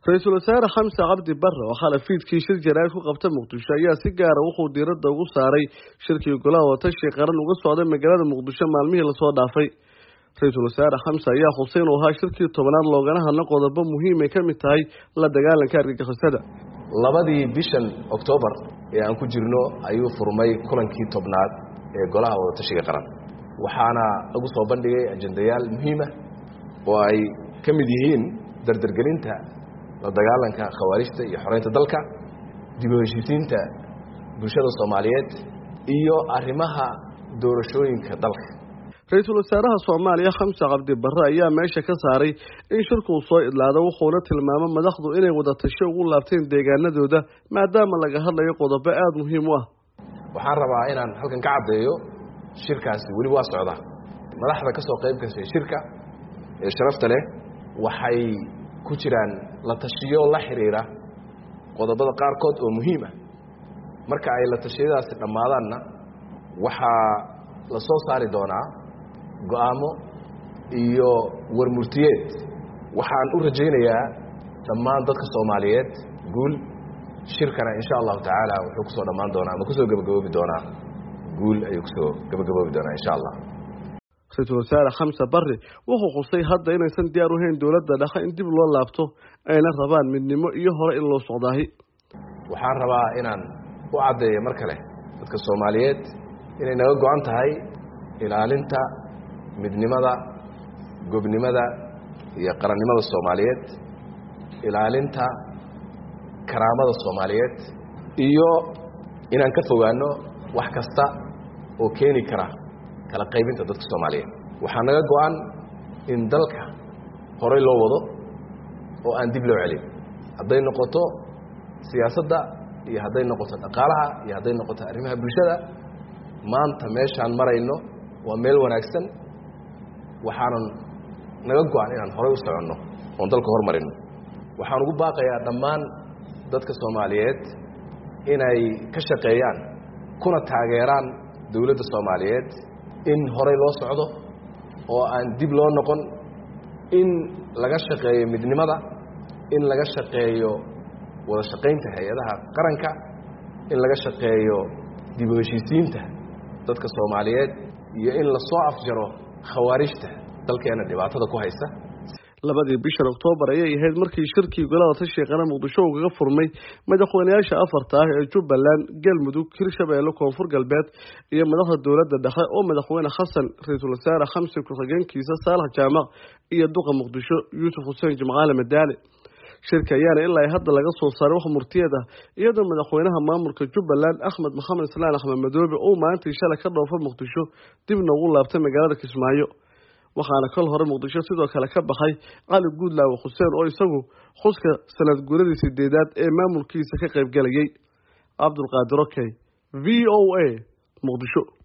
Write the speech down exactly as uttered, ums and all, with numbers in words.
ra-iisul wasaare xamse cabdi barre oo xalay fiidkii shir jaraa'id ku qabta muqdisho ayaa si gaara wuxuu diiradda ugu saaray shirkii golaha watashi qaran uga socday magaalada muqdisho maalmihii lasoo dhaafay. ra-iisul wasaare xamse ayaa xuseen uu ahaa shirkii tobanaad loogana hadla qodobo muhiim ay ka mid tahay la dagaalanka argagixisada. labadii bishan Oktoobar ee aan ku jirno ayuu furmay kulankii tobnaad ee golaha wadatashiga qaran, waxaana lagu soo bandhigay ajendayaal muhiim ah oo ay ka mid yihiin dardargelinta la dagaalanka khawaarijta iyo xoreynta dalka, dib u heshiisiinta bulshada Soomaaliyeed iyo arrimaha doorashooyinka dalka. ra-iisul wasaaraha Soomaaliya xamse cabdi barre ayaa meesha ka saaray in shirku soo idlaado, wuxuuna tilmaamay madaxdu inay wada tasho ugu laabteen deegaanadooda maadaama laga hadlayo qodobo aad muhiim u ah. waxaan rabaa inaan halkan ka caddeeyo shirkaasi weli waa socdaa. madaxda ka soo qayb gashay shirka ee sharafta leh waxay ku jiraan la tashiyo la xiriira qodobada qaarkood oo muhiim ah. marka ay la tashiyadaasi dhammaadaanna waxaa la soo saari doonaa go'aamo iyo warmurtiyeed. waxaan u rajaynayaa dhammaan dadka Soomaaliyeed guul. shirkana insha allahu tacaala wuxuu kusoo dhammaan doonaa ama kusoo gabagaboobi doonaa guul ayuu kusoo gabagaboobi doonaa insha allah. ra-iisul wasaare xamse barre wuxuu xusay hadda inaysan diyaar u hayn dowladda dhexe in dib loo laabto, ayna rabaan midnimo iyo hore in loo socdaahi. waxaan rabaa inaan u caddeeyo mar kale dadka Soomaaliyeed inay naga go'an tahay ilaalinta midnimada, gobnimada iyo qarannimada Soomaaliyeed, ilaalinta karaamada Soomaaliyeed iyo inaan ka fogaano wax kasta oo keeni kara kala qaybinta dadka Soomaaliyeed. waxaa naga go'an in dalka horey loo wado oo aan dib loo celin, hadday noqoto siyaasadda iyo hadday noqoto dhaqaalaha iyo hadday noqoto arrimaha bulshada. maanta meeshaan marayno waa meel wanaagsan, waxaanan naga go'an inaan horey u soconno oon dalka hormarino. waxaan ugu baaqayaa dhammaan dadka Soomaaliyeed inay ka shaqeeyaan kuna taageeraan dowladda Soomaaliyeed in horey loo socdo oo aan dib loo noqon, in laga shaqeeyo midnimada, in laga shaqeeyo wada shaqaynta hay-adaha qaranka, in laga shaqeeyo dib u heshiisiinta dadka Soomaaliyeed iyo in la soo afjaro khawaarijta dalkeena dhibaatada ku haysa. labadii bishan Oktoobar ayay ahayd markii shirkii golaha wadatashiga qaran muqdisho uu kaga furmay madaxweynayaasha afarta ah ee Jubbaland, Galmudug, Hirshabelle, Koonfur Galbeed iyo madaxda dowladda dhexe oo madaxweyne Xasan, ra-iisul wasaare xamse ku-xigeenkiisa Saalax Jaamac iyo duqa Muqdisho Yuusuf Xuseen Jimcaale Madaane. shirka ayaana ilaa hadda laga soo saaray wax murtiyada iyadoo madaxweynaha maamulka Jubbaland Axmed Maxamed Islaan Axmed Madoobe oo maantii shalay ka dhoofay Muqdisho dibna ugu laabtay magaalada Kismaayo. waxaana kal hore Muqdisho sidoo kale ka baxay Cali Guudlaawe Xuseen oo isagu xuska sanad guuradii sideedaad ee maamulkiisa ka qayb galayay. Cabdulqaadir Okey, V O A, Muqdisho.